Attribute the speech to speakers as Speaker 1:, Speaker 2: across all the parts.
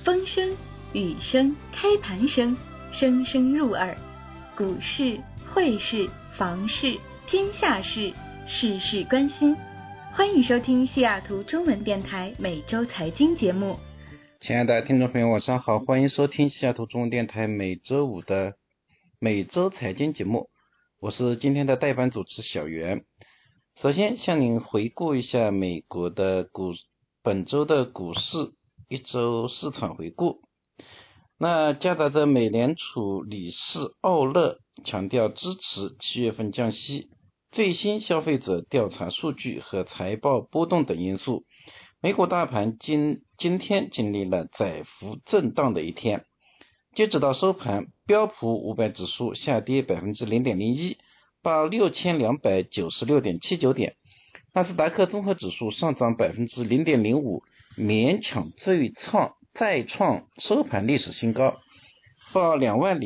Speaker 1: 风声、雨声、开盘声，声声入耳。股市、汇市、房市、天下事，事事关心。欢迎收听西雅图中文电台每周财经节目。
Speaker 2: 亲爱的听众朋友，晚上好，欢迎收听西雅图中文电台每周五的每周财经节目，我是今天的代班主持小袁。首先向您回顾一下美国的本周的股市一周市场回顾。那夹杂着美联储理事奥勒强调支持7月份降息，最新消费者调查数据和财报波动等因素，美股大盘今天经历了窄幅震荡的一天。截止到收盘，标普500指数下跌 0.01%， 报 6296.79 点，纳斯达克综合指数上涨 0.05%， 勉强再创收盘历史新高，报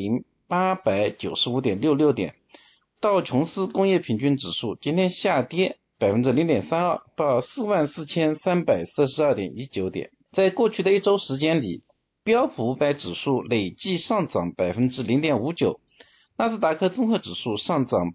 Speaker 2: 20,895.66 点。道琼斯工业平均指数今天下跌 0.32%， 报 44,342.19 点。在过去的一周时间里，标普500指数累计上涨 0.59%， 纳斯达克综合指数上涨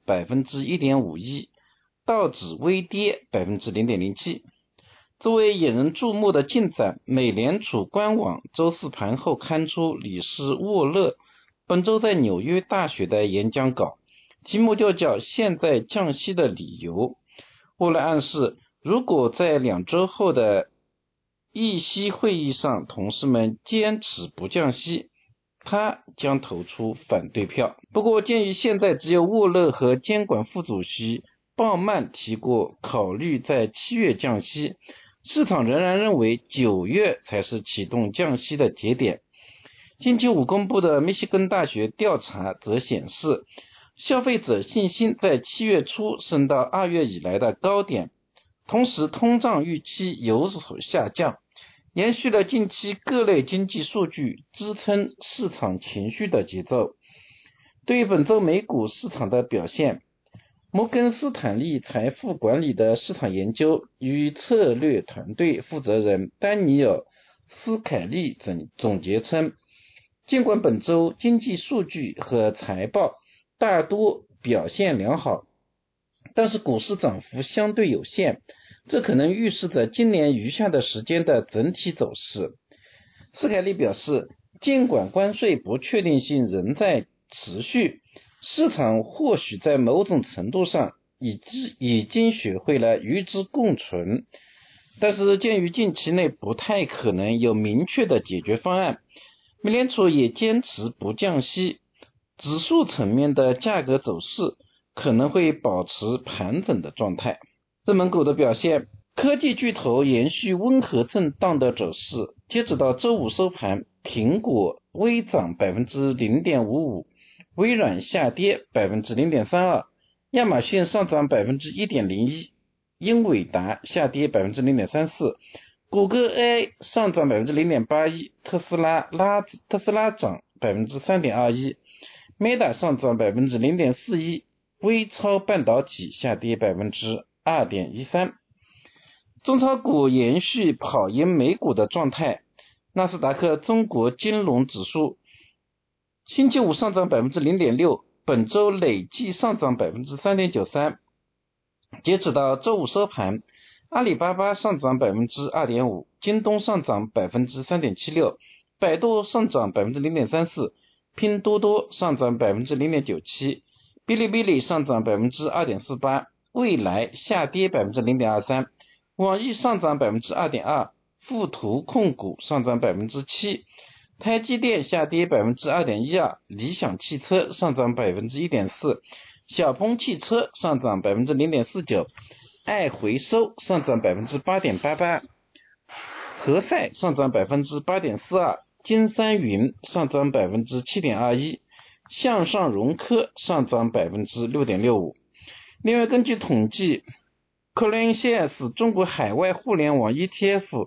Speaker 2: 1.51%， 道指微跌 0.07%。作为引人注目的进展，美联储官网周四盘后刊出理事沃勒本周在纽约大学的演讲稿，题目就叫现在降息的理由。沃勒暗示，如果在2周后的议息会议上同事们坚持不降息，他将投出反对票。不过鉴于现在只有沃勒和监管副主席鲍曼提过考虑在7月降息，市场仍然认为9月才是启动降息的节点。星期五公布的密西根大学调查则显示，消费者信心在7月初升到2月以来的高点，同时通胀预期有所下降，延续了近期各类经济数据支撑市场情绪的节奏。对于本周美股市场的表现，摩根斯坦利财富管理的市场研究与策略团队负责人丹尼尔·斯凯利总结称，尽管本周经济数据和财报大多表现良好，但是股市涨幅相对有限，这可能预示着今年余下的时间的整体走势。斯凯利表示，尽管关税不确定性仍在持续，市场或许在某种程度上已经学会了与之共存，但是鉴于近期内不太可能有明确的解决方案，美联储也坚持不降息，指数层面的价格走势可能会保持盘整的状态。热门股的表现，科技巨头延续温和震荡的走势，截止到周五收盘，苹果微涨 0.55%， 微软下跌 0.32%， 亚马逊上涨 1.01%， 英伟达下跌 0.34%， 谷歌 AI 上涨 0.81%， 特斯拉涨 3.21%， Meta 上涨 0.41%， 微超半导体下跌 2.13%。 中超股延续跑赢美股的状态，纳斯达克中国金融指数星期五上涨 0.6%， 本周累计上涨 3.93%。 截止到周五收盘，阿里巴巴上涨 2.5%， 京东上涨 3.76%， 百度上涨 0.34%， 拼多多上涨 0.97%， 哔哩哔哩上涨 2.48%， 蔚来下跌 0.23%， 网易上涨 2.2%， 富途控股上涨 7%， 台积电下跌 2.12%， 理想汽车上涨 1.4%， 小鹏汽车上涨 0.49%， 爱回收上涨 8.88%， 和赛上涨 8.42%， 金山云上涨 7.21%， 向上融科上涨 6.65%。 另外，根据统计，CoinShares 中国海外互联网 ETF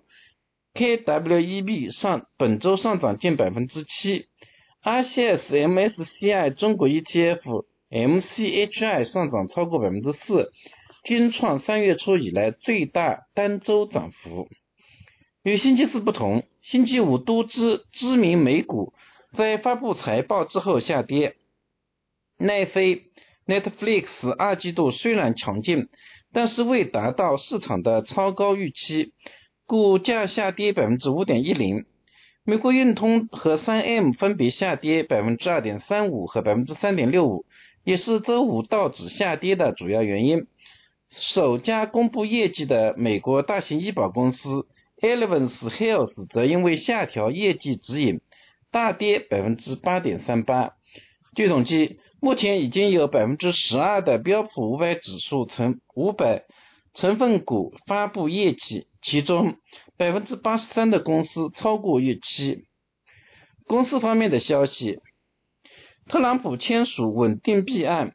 Speaker 2: KWEB 本周上涨近 7%， RCS MSCI 中国 ETF MCHI 上涨超过 4%， 均创3月初以来最大单周涨幅。与星期四不同， 星期五多只知名美股在发布财报之后下跌。奈飞 Netflix 二季度虽然强劲，但是未达到市场的超高预期，股价下跌 5.10%。美国运通和 3M 分别下跌 2.35% 和 3.65%， 也是周五道指下跌的主要原因。首家公布业绩的美国大型医保公司 Elevance Health 则因为下调业绩指引，大跌 8.38%。据统计，目前已经有 12% 的标普500指数500成分股发布业绩，其中 83% 的公司超过预期。公司方面的消息，特朗普签署稳定币案，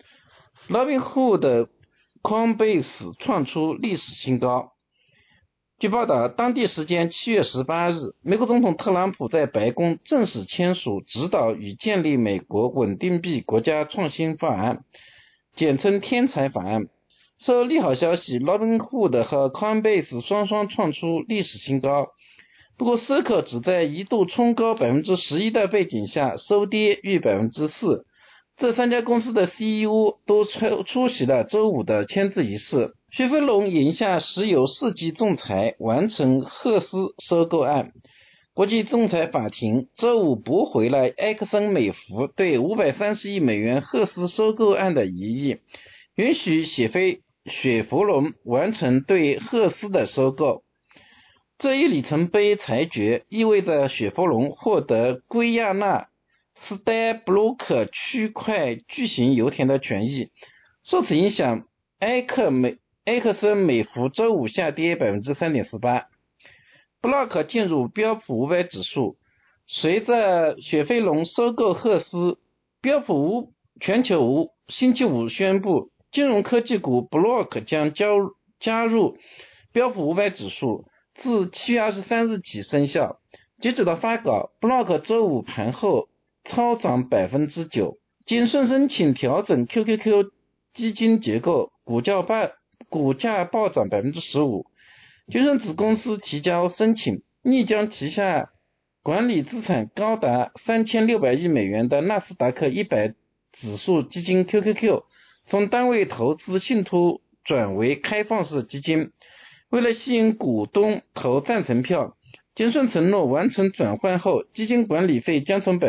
Speaker 2: Robinhood Coinbase 创出历史新高。据报道，当地时间7月18日，美国总统特朗普在白宫正式签署指导与建立美国稳定币国家创新法案，简称天才法案。受利好消息， Robinhood 和 Coinbase 双双创出历史新高。不过 Circle 只在一度冲高 11% 的背景下收跌逾 4%。这三家公司的 CEO 都出席了周五的签字仪式。雪佛龙赢下石油4级仲裁，完成赫斯收购案。国际仲裁法庭周五驳回了埃克森美孚对530亿美元赫斯收购案的疑义，允许雪佛龙完成对赫斯的收购。这一里程碑裁决意味着雪佛龙获得圭亚那斯戴布洛克区块巨型油田的权益。受此影响，埃克森美孚周五下跌 3.48%。布洛克进入标普500指数。随着雪佛龙收购赫斯，标普全球星期五宣布，金融科技股 Block 将加入标普500指数，自7月23日起生效。截止到发稿， Block 周五盘后超涨 9%。谨慎申请调整 QQQ 基金结构，股价暴涨 15%。决胜子公司提交申请，拟将旗下管理资产高达3600亿美元的纳斯达克100指数基金 QQQ 从单位投资信托转为开放式基金。为了吸引股东投赞成票，谨慎承诺完成转换后，基金管理费将从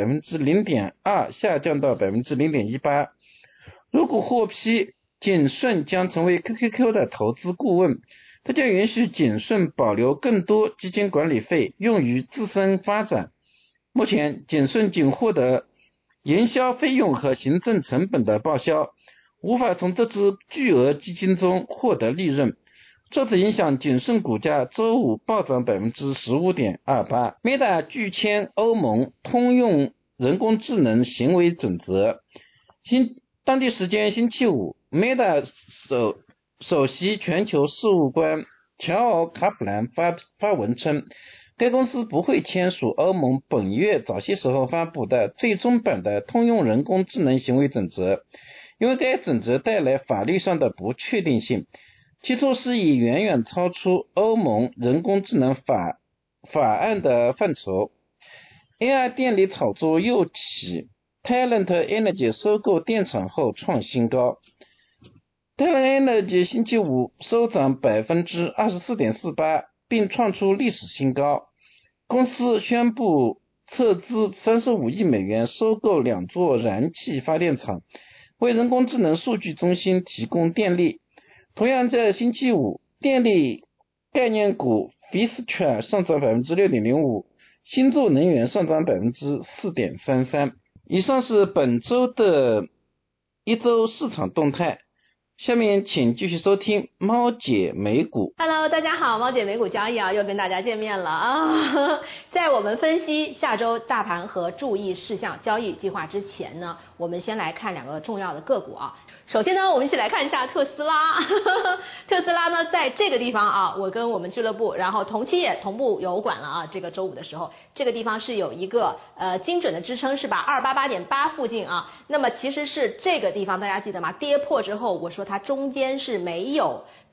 Speaker 2: 0.2% 下降到 0.18%。 如果获批，谨慎将成为 QQQ 的投资顾问，这将允许谨慎保留更多基金管理费用于自身发展。目前谨慎仅获得营销费用和行政成本的报销，无法从这支巨额基金中获得利润。受此影响，谨慎股价周五暴涨 15.28%。 Meta 拒签欧盟通用人工智能行为准则。当地时间星期五， Meta 首席全球事务官乔奥卡普兰发文称，该公司不会签署欧盟本月早些时候发布的最终版的通用人工智能行为准则，因为该准则带来法律上的不确定性，其措施已远远超出欧盟人工智能法案的范畴。 AI 电力炒作又起， Talent Energy 收购电厂后创新高。 Talent Energy 星期五收涨 24.48%， 并创出历史新高。公司宣布斥资35亿美元收购2座燃气发电厂，为人工智能数据中心提供电力。同样在星期五，电力概念股 Vistra 上涨 6.05%， 星座能源上涨 4.33%。 以上是本周的一周市场动态。下面请继续收听猫姐美股。
Speaker 3: Hello， 大家好，猫姐美股交易又跟大家见面了啊！在我们分析下周大盘和注意事项交易计划之前呢，我们先来看2个重要的个股啊。首先呢，我们一起来看一下特斯拉。特斯拉呢，在这个地方啊，我跟我们俱乐部，然后同期也同步有管了啊。这个周五的时候，这个地方是有一个精准的支撑，是吧？288.8附近啊。那么其实是这个地方，大家记得吗？跌破之后，我说它中间是没有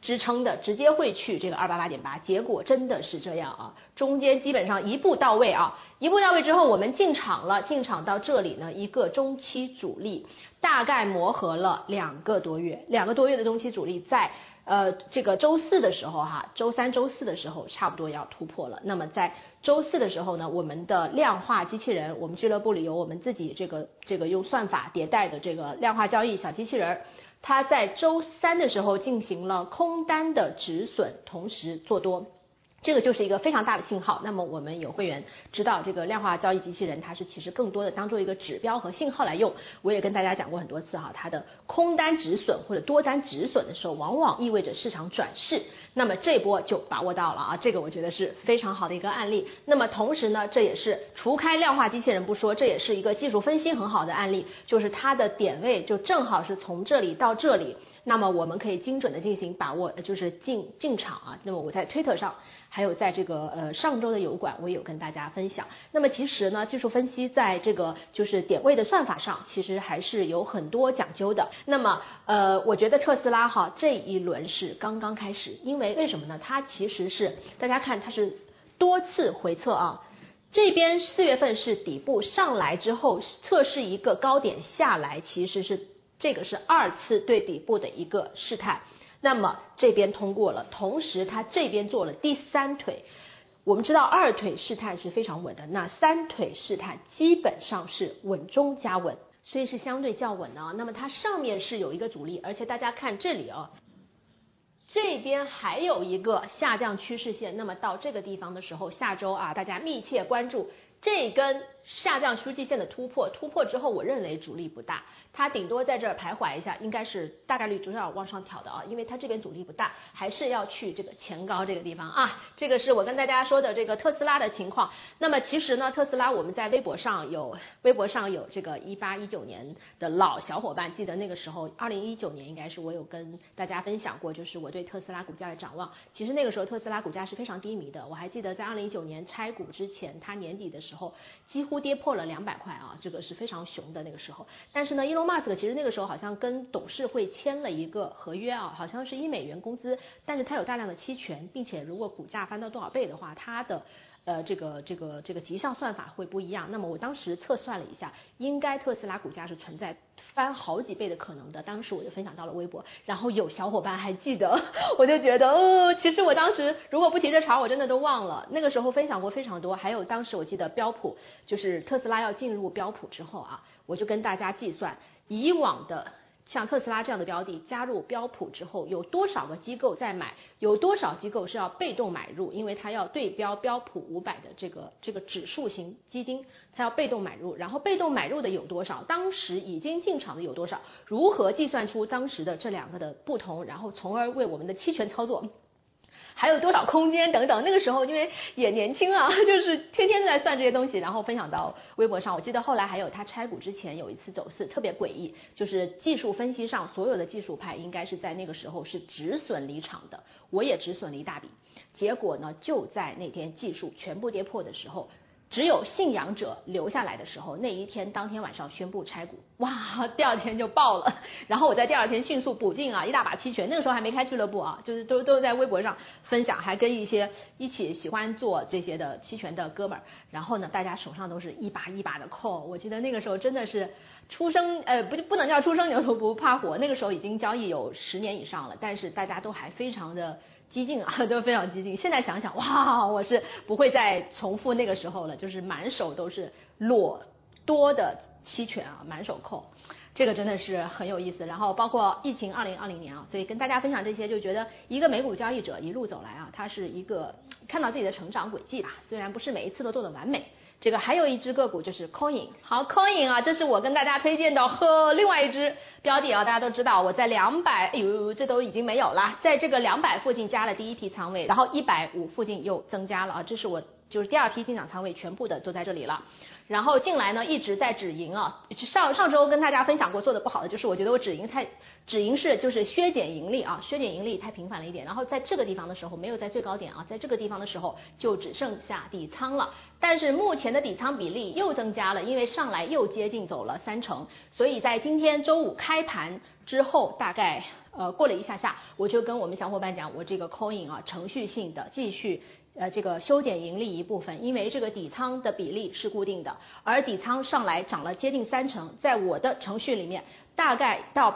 Speaker 3: 支撑的，直接会去这个288.8，结果真的是这样啊，中间基本上一步到位啊，一步到位之后我们进场了，进场到这里呢，一个中期主力大概磨合了2个多月的中期主力在这个周四的时候哈，周三周四的时候差不多要突破了。那么在周四的时候呢，我们的量化机器人，我们俱乐部里有我们自己这个用算法迭代的这个量化交易小机器人，它在周三的时候进行了空单的止损，同时做多。这个就是一个非常大的信号。那么我们有会员知道这个量化交易机器人它是其实更多的当做一个指标和信号来用，我也跟大家讲过很多次哈，它的空单止损或者多单止损的时候往往意味着市场转势，那么这波就把握到了啊，这个我觉得是非常好的一个案例。那么同时呢，这也是除开量化机器人不说，这也是一个技术分析很好的案例，就是它的点位就正好是从这里到这里，那么我们可以精准的进行把握，就是进场啊。那么我在推特上还有在这个上周的油管我也有跟大家分享。那么其实呢，技术分析在这个就是点位的算法上其实还是有很多讲究的。那么我觉得特斯拉哈这一轮是刚刚开始，因为什么呢？它其实是大家看它是多次回测啊。这边4月份是底部上来之后测试一个高点下来，其实是这个是2次对底部的一个试探。那么这边通过了，同时它这边做了第3腿。我们知道2腿试探是非常稳的，那3腿试探基本上是稳中加稳，所以是相对较稳的啊。那么它上面是有一个阻力，而且大家看这里啊，这边还有一个下降趋势线。那么到这个地方的时候，下周啊大家密切关注这根下降趋势线的突破之后，我认为阻力不大，它顶多在这儿徘徊一下，应该是大概率就是要往上挑的啊，因为它这边阻力不大，还是要去这个前高这个地方啊。这个是我跟大家说的这个特斯拉的情况。那么其实呢，特斯拉我们在微博上有这个18、19年的老小伙伴，记得那个时候2019年应该是我有跟大家分享过，就是我对特斯拉股价的展望。其实那个时候特斯拉股价是非常低迷的，我还记得在2019年拆股之前，它年底的时候几乎跌破了200块啊，这个是非常熊的那个时候。但是呢，Elon Musk 其实那个时候好像跟董事会签了一个合约啊，好像是$1工资，但是他有大量的期权，并且如果股价翻到多少倍的话，他的这个绩效算法会不一样。那么我当时测算了一下，应该特斯拉股价是存在翻好几倍的可能的，当时我就分享到了微博，然后有小伙伴还记得，我就觉得其实我当时如果不提这茬我真的都忘了，那个时候分享过非常多。还有当时我记得标普，就是特斯拉要进入标普之后啊，我就跟大家计算以往的像特斯拉这样的标的加入标普之后，有多少个机构在买，有多少机构是要被动买入，因为它要对标标普500的这个指数型基金，它要被动买入，然后被动买入的有多少，当时已经进场的有多少，如何计算出当时的这2个的不同，然后从而为我们的期权操作还有多少空间等等。那个时候因为也年轻啊，就是天天都在算这些东西，然后分享到微博上。我记得后来还有他拆股之前有一次走势特别诡异，就是技术分析上所有的技术派应该是在那个时候是止损离场的，我也止损了一大笔。结果呢，就在那天技术全部跌破的时候，只有信仰者留下来的时候，那一天当天晚上宣布拆股，哇，第2天就爆了。然后我在第2天迅速补进啊一大把期权，那个时候还没开俱乐部啊，就是都在微博上分享，还跟一些一起喜欢做这些的期权的哥们儿，然后呢大家手上都是一把一把的扣。我记得那个时候真的是不能叫初生牛犊不怕虎，那个时候已经交易有10年以上了，但是大家都还非常的激进啊，都非常激进。现在想想，哇，我是不会再重复那个时候了，就是满手都是裸多的期权啊，满手扣，这个真的是很有意思。然后包括疫情2020年啊，所以跟大家分享这些，就觉得一个美股交易者一路走来啊，他是一个看到自己的成长轨迹吧，虽然不是每一次都做得完美。这个还有一只个股就是 Coin， 好 Coin 啊，这是我跟大家推荐的另外一只标的啊，大家都知道我在200，这都已经没有了，在这个200附近加了第1批仓位，然后150附近又增加了啊，这是我就是第2批进场仓位全部的都在这里了。然后进来呢一直在止盈啊，上周跟大家分享过做的不好的就是我觉得我止盈是就是削减盈利啊，削减盈利太频繁了一点，然后在这个地方的时候没有在最高点啊，在这个地方的时候就只剩下底仓了，但是目前的底仓比例又增加了，因为上来又接近走了30%，所以在今天周五开盘之后大概过了一下下，我就跟我们小伙伴讲，我这个 coin 啊程序性的继续这个修剪盈利一部分，因为这个底仓的比例是固定的，而底仓上来涨了接近30%，在我的程序里面大概到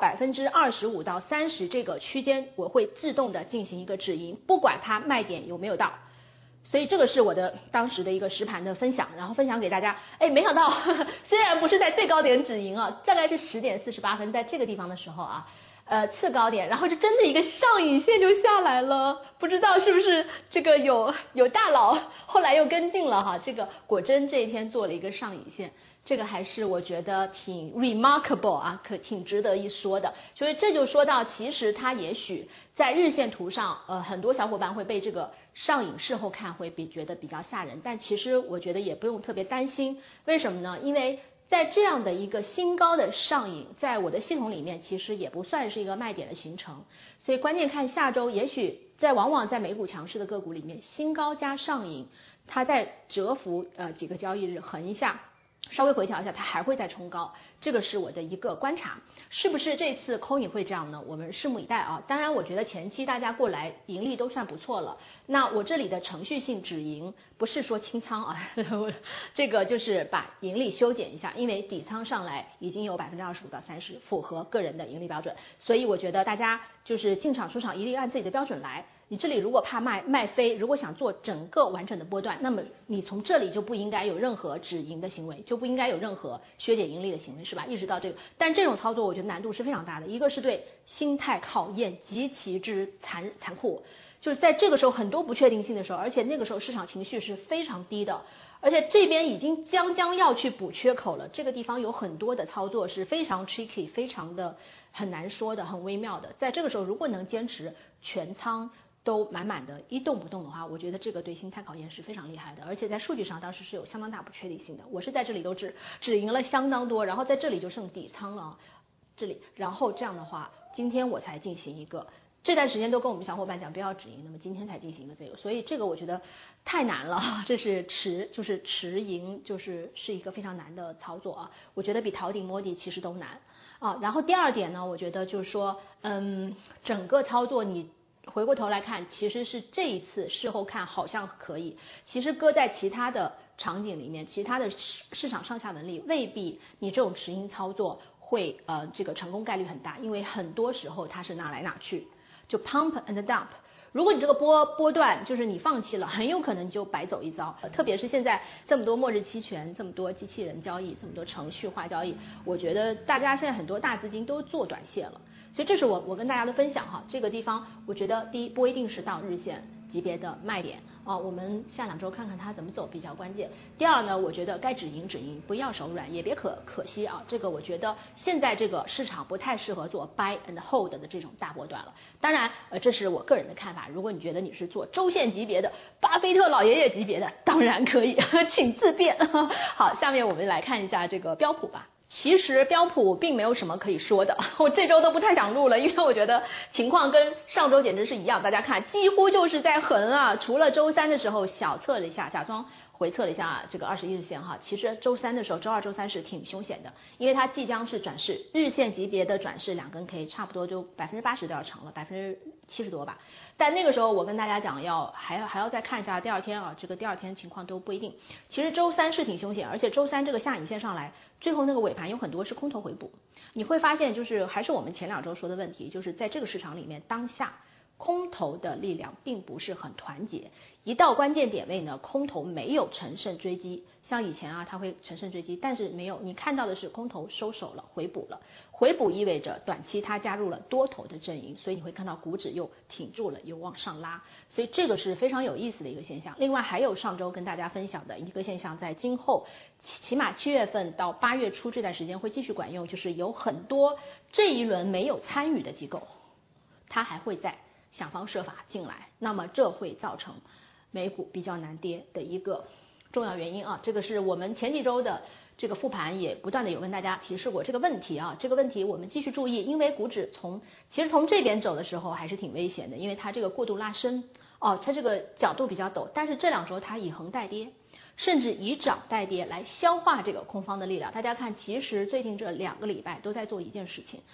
Speaker 3: 25%到30%这个区间，我会自动的进行一个止盈，不管它卖点有没有到。所以这个是我的当时的一个实盘的分享，然后分享给大家。没想到虽然不是在最高点止盈啊，大概是10点48分，在这个地方的时候啊。次高点，然后就真的一个上影线就下来了，不知道是不是这个有大佬后来又跟进了哈，这个果真这一天做了一个上影线，这个还是我觉得挺 remarkable 啊，挺值得一说的。所以这就说到，其实它也许在日线图上，很多小伙伴会被这个上影事后看会觉得比较吓人，但其实我觉得也不用特别担心，为什么呢？因为在这样的一个新高的上影，在我的系统里面其实也不算是一个卖点的形成，所以关键看下周，也许往往在美股强势的个股里面，新高加上影，它在蛰伏几个交易日横一下，稍微回调一下，它还会再冲高，这个是我的一个观察。是不是这次coin会这样呢？我们拭目以待啊。当然我觉得前期大家过来盈利都算不错了，那我这里的程序性止盈不是说清仓啊这个就是把盈利修剪一下，因为底仓上来已经有25%到30%符合个人的盈利标准，所以我觉得大家就是进场出场一定按自己的标准来。你这里如果怕卖飞，如果想做整个完整的波段，那么你从这里就不应该有任何止盈的行为，就不应该有任何削减盈利的行为，是吧？一直到这个，但这种操作我觉得难度是非常大的，一个是对心态考验极其之残酷，就是在这个时候很多不确定性的时候，而且那个时候市场情绪是非常低的，而且这边已经将要去补缺口了，这个地方有很多的操作是非常 tricky， 非常的很难说的，很微妙的。在这个时候如果能坚持全仓都满满的一动不动的话，我觉得这个对心态考验是非常厉害的，而且在数据上当时是有相当大不确定性的。我是在这里都止盈了相当多，然后在这里就剩底仓了，这里，然后这样的话，今天我才进行一个，这段时间都跟我们小伙伴讲不要止盈，那么今天才进行一个这个，所以这个我觉得太难了，这是持盈，是一个非常难的操作啊，我觉得比逃顶摸底其实都难啊。然后第二点呢，我觉得就是说，整个操作你回过头来看，其实是这一次事后看好像可以，其实搁在其他的场景里面，其他的市场上下文里，未必你这种持盈操作会这个成功概率很大，因为很多时候它是拿来拿去，就 pump and dump。如果你这个波段就是你放弃了，很有可能就白走一遭。特别是现在这么多末日期权，这么多机器人交易，这么多程序化交易，我觉得大家现在很多大资金都做短线了。所以这是我跟大家的分享哈。这个地方我觉得第一不一定是到日线级别的卖点啊，我们下2周看看它怎么走比较关键。第二呢，我觉得该止盈止盈，不要手软，也别可惜啊。这个我觉得现在这个市场不太适合做 buy and hold 的这种大波段了。当然这是我个人的看法，如果你觉得你是做周线级别的，巴菲特老爷爷级别的，当然可以请自便好，下面我们来看一下这个标普吧。其实标普并没有什么可以说的，我这周都不太想录了，因为我觉得情况跟上周简直是一样，大家看几乎就是在横啊，除了周三的时候小测了一下，假装回测了一下这个21日线哈，其实周三的时候，周二、周三是挺凶险的，因为它即将是转势，日线级别的转势2根 K 差不多就80%都要成了，70%多吧。但那个时候我跟大家讲还要再看一下第二天啊，这个第二天情况都不一定。其实周三是挺凶险，而且周三这个下影线上来，最后那个尾盘有很多是空头回补。你会发现就是还是我们前2周说的问题，就是在这个市场里面当下空头的力量并不是很团结，一到关键点位呢，空头没有乘胜追击，像以前啊它会乘胜追击，但是没有，你看到的是空头收手了，回补了，回补意味着短期它加入了多头的阵营，所以你会看到股指又挺住了，又往上拉，所以这个是非常有意思的一个现象。另外还有上周跟大家分享的一个现象，在今后起码7月份到8月初这段时间会继续管用，就是有很多这一轮没有参与的机构，它还会在想方设法进来，那么这会造成美股比较难跌的一个重要原因啊。这个是我们前几周的这个复盘也不断的有跟大家提示过这个问题啊，这个问题我们继续注意，因为股指其实从这边走的时候还是挺危险的，因为它这个过度拉升哦，它这个角度比较陡，但是这2周它以横带跌，甚至以涨带跌来消化这个空方的力量。大家看，其实最近这2个礼拜都在做一件事情，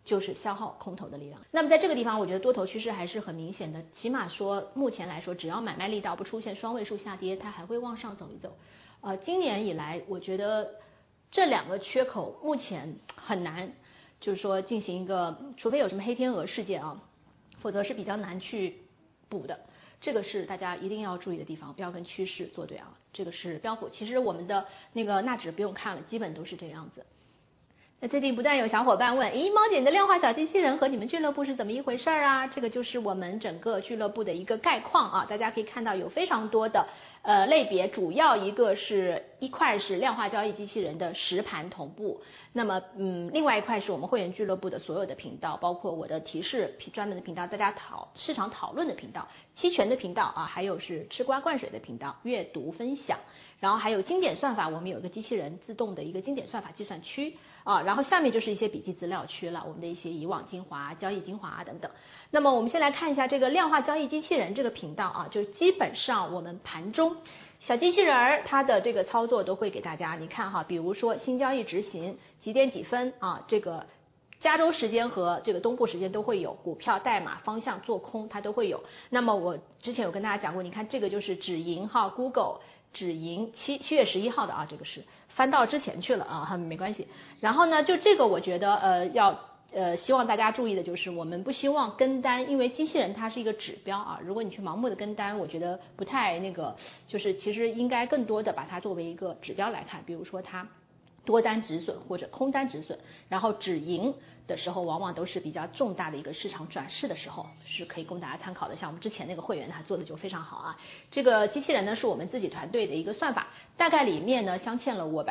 Speaker 3: 就是消耗空头的力量。那么在这个地方，我觉得多头趋势还是很明显的，起码说目前来说，只要买卖力道不出现双位数下跌，它还会往上走一走。今年以来，我觉得这两个缺口目前很难，就是说进行一个，除非有什么黑天鹅事件啊，否则是比较难去补的。这个是大家一定要注意的地方，不要跟趋势作对啊。这个是标普，其实我们的那个纳指不用看了，基本都是这样子。那最近不断有小伙伴问，咦，猫姐你的量化小机器人和你们俱乐部是怎么一回事啊？这个就是我们整个俱乐部的一个概况啊，大家可以看到有非常多的类别，主要一块是量化交易机器人的实盘同步，那么另外一块是我们会员俱乐部的所有的频道，包括我的提示专门的频道，大家市场讨论的频道，期权的频道啊，还有是吃瓜灌水的频道，阅读分享，然后还有经典算法，我们有一个机器人自动的一个经典算法计算区啊，然后下面就是一些笔记资料区了，我们的一些以往精华、交易精华等等。那么我们先来看一下这个量化交易机器人这个频道啊，就是基本上我们盘中小机器人儿它的这个操作都会给大家，你看哈，比如说新交易执行几点几分啊，这个加州时间和这个东部时间都会有，股票代码方向做空它都会有。那么我之前有跟大家讲过，你看这个就是止盈哈 ，Google 止盈7月11号的啊，这个是翻到之前去了啊，没关系。然后呢，就这个我觉得希望大家注意的就是，我们不希望跟单，因为机器人它是一个指标啊。如果你去盲目的跟单，我觉得不太就是其实应该更多的把它作为一个指标来看，比如说它多单止损或者空单止损，然后止盈的时候往往都是比较重大的一个市场转势的时候，是可以供大家参考的。像我们之前那个会员他做的就非常好啊。这个机器人呢是我们自己团队的一个算法，大概里面呢镶嵌了我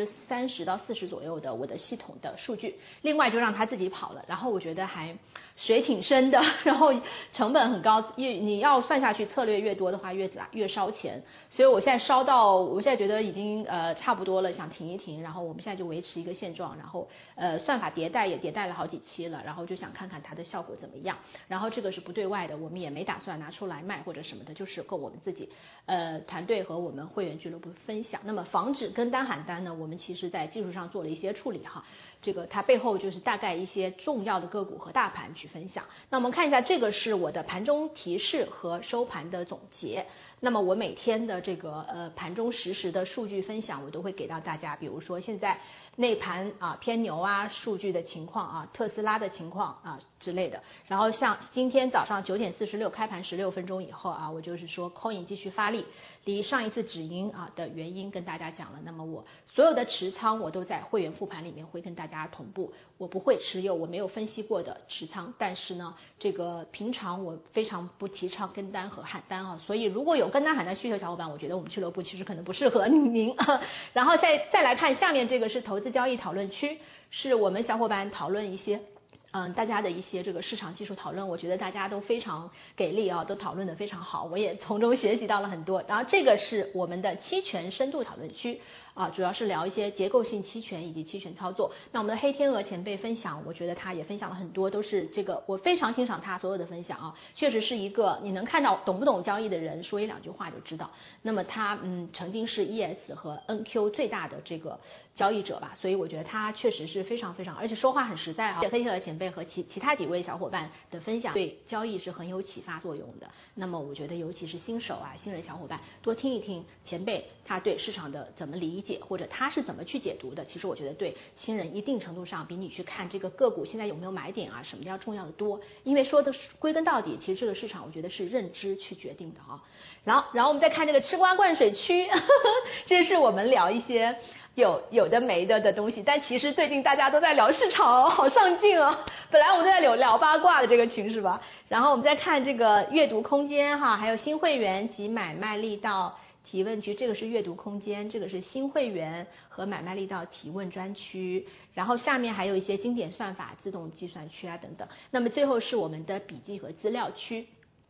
Speaker 3: 30%到40%左右的我的系统的数据，另外就让他自己跑了，然后我觉得还水挺深的，然后成本很高，你要算下去策略越多的话越烧钱，所以我现在觉得已经差不多了，想停一停，然后我们现在就维持一个现状，然后算法迭代也迭代了好几期了，然后就想看看它的效果怎么样，然后这个是不对外的，我们也没打算拿出来卖或者什么的，就是供我们自己团队和我们会员俱乐部分享。那么防止跟单喊单呢，我们其实在技术上做了一些处理哈，这个它背后就是大概一些重要的个股和大盘去分享。那我们看一下，这个是我的盘中提示和收盘的总结。那么我每天的这个盘中实时的数据分享，我都会给到大家，比如说现在内盘啊偏牛啊数据的情况啊，特斯拉的情况啊之类的。然后像今天早上9点46开盘16分钟以后啊，我就是说 coin 继续发力，离上一次止盈啊的原因跟大家讲了。那么我所有的持仓我都在会员复盘里面会跟大家同步，我不会持有我没有分析过的持仓，但是呢，这个平常我非常不提倡跟单和喊单啊，所以如果有跟单喊单需求小伙伴，我觉得我们俱乐部其实可能不适合您。然后再来看下面这个是投资交易讨论区，是我们小伙伴讨论一些大家的一些这个市场技术讨论，我觉得大家都非常给力啊，都讨论得非常好，我也从中学习到了很多。然后这个是我们的期权深度讨论区啊，主要是聊一些结构性期权以及期权操作。那我们的黑天鹅前辈分享，我觉得他也分享了很多，都是这个我非常欣赏他所有的分享啊，确实是一个你能看到懂不懂交易的人说1-2句话就知道。那么他曾经是 ES 和 NQ 最大的这个交易者吧，所以我觉得他确实是非常非常，而且说话很实在啊。黑天鹅前辈和其他几位小伙伴的分享对交易是很有启发作用的。那么我觉得尤其是新手新人小伙伴多听一听前辈他对市场的怎么理解，或者他是怎么去解读的，其实我觉得对新人一定程度上比你去看这个个股现在有没有买点什么要重要的多。因为说的归根到底，其实这个市场我觉得是认知去决定的啊。然后我们再看这个吃瓜灌水区这是我们聊一些有的没的东西，但其实最近大家都在聊市场，好上进啊！本来我们都在聊八卦的这个群是吧？然后我们再看这个阅读空间还有新会员及买卖力道提问区，这个是阅读空间，这个是新会员和买卖力道提问专区，然后下面还有一些经典算法自动计算区等等。那么最后是我们的笔记和资料区。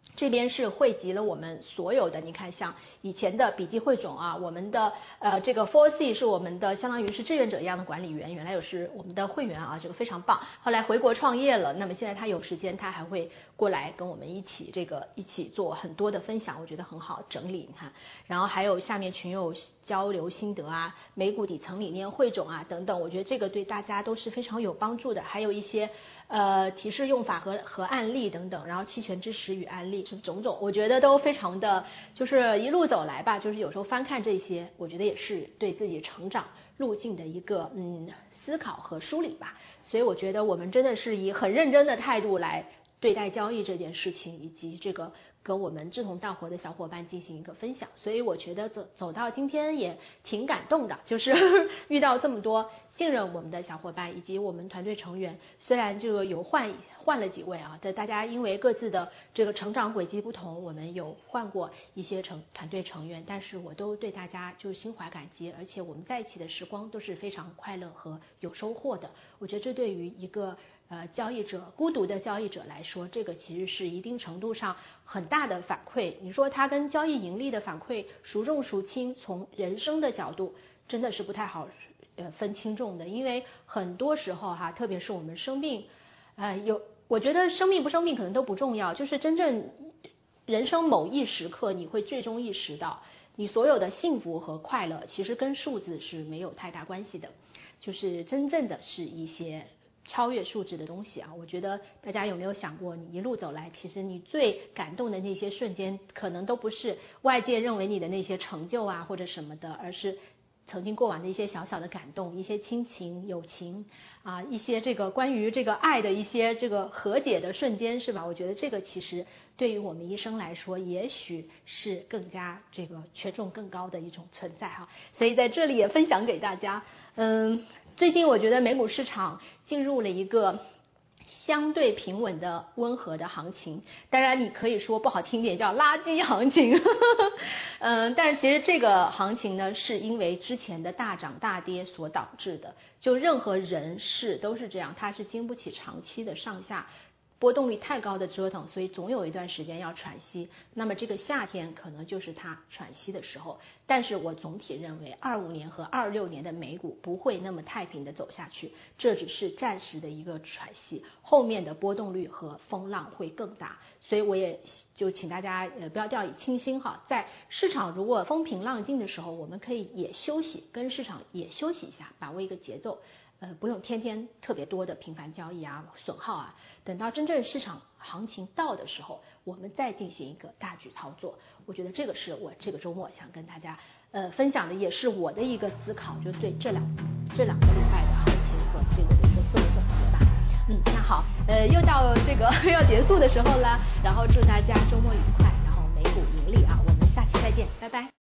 Speaker 3: 这边是汇集了我们所有的，你看像以前的笔记汇总啊，我们的这个 4C 是我们的相当于是志愿者一样的管理员，原来有是我们的会员啊，这个非常棒。后来回国创业了，那么现在他有时间，他还会过来跟我们一起做很多的分享，我觉得很好整理，你看。然后还有下面群友交流心得啊，美股底层理念汇总啊等等，我觉得这个对大家都是非常有帮助的。还有一些提示用法和案例等等，然后期权知识与案例是种种，我觉得都非常的，就是一路走来吧，就是有时候翻看这些，我觉得也是对自己成长路径的一个思考和梳理吧。所以我觉得我们真的是以很认真的态度来对待交易这件事情，以及这个跟我们志同道合的小伙伴进行一个分享。所以我觉得走到今天也挺感动的，就是遇到这么多信任我们的小伙伴以及我们团队成员，虽然这个有换了几位啊，但大家因为各自的这个成长轨迹不同，我们有换过一些团队成员，但是我都对大家就心怀感激，而且我们在一起的时光都是非常快乐和有收获的。我觉得这对于一个交易者，孤独的交易者来说，这个其实是一定程度上很大的反馈。你说它跟交易盈利的反馈孰重孰轻，从人生的角度真的是不太好分轻重的，因为很多时候哈，特别是我们生病，我觉得生病不生病可能都不重要，就是真正人生某一时刻，你会最终意识到，你所有的幸福和快乐其实跟数字是没有太大关系的，就是真正的是一些超越数字的东西啊。我觉得大家有没有想过，你一路走来，其实你最感动的那些瞬间，可能都不是外界认为你的那些成就啊或者什么的，而是曾经过往的一些小小的感动，一些亲情友情啊，一些这个关于这个爱的一些这个和解的瞬间，是吧？我觉得这个其实对于我们一生来说，也许是更加这个权重更高的一种存在哈。所以在这里也分享给大家。最近我觉得美股市场进入了一个相对平稳的温和的行情，当然你可以说不好听点叫垃圾行情但是其实这个行情呢，是因为之前的大涨大跌所导致的，就任何人事都是这样，它是经不起长期的上下波动率太高的折腾，所以总有一段时间要喘息，那么这个夏天可能就是它喘息的时候。但是我总体认为25年和26年的美股不会那么太平的走下去，这只是暂时的一个喘息，后面的波动率和风浪会更大。所以我也就请大家不要掉以轻心哈，在市场如果风平浪静的时候，我们可以也休息，跟市场也休息一下，把握一个节奏。不用天天特别多的频繁交易啊，损耗啊，等到真正市场行情到的时候，我们再进行一个大举操作。我觉得这个是我这个周末想跟大家分享的，也是我的一个思考，就对这两个礼拜的行情和这个的一个思维总结吧。那好，又到这个要结束的时候了，然后祝大家周末愉快，然后美股盈利啊，我们下期再见，拜拜。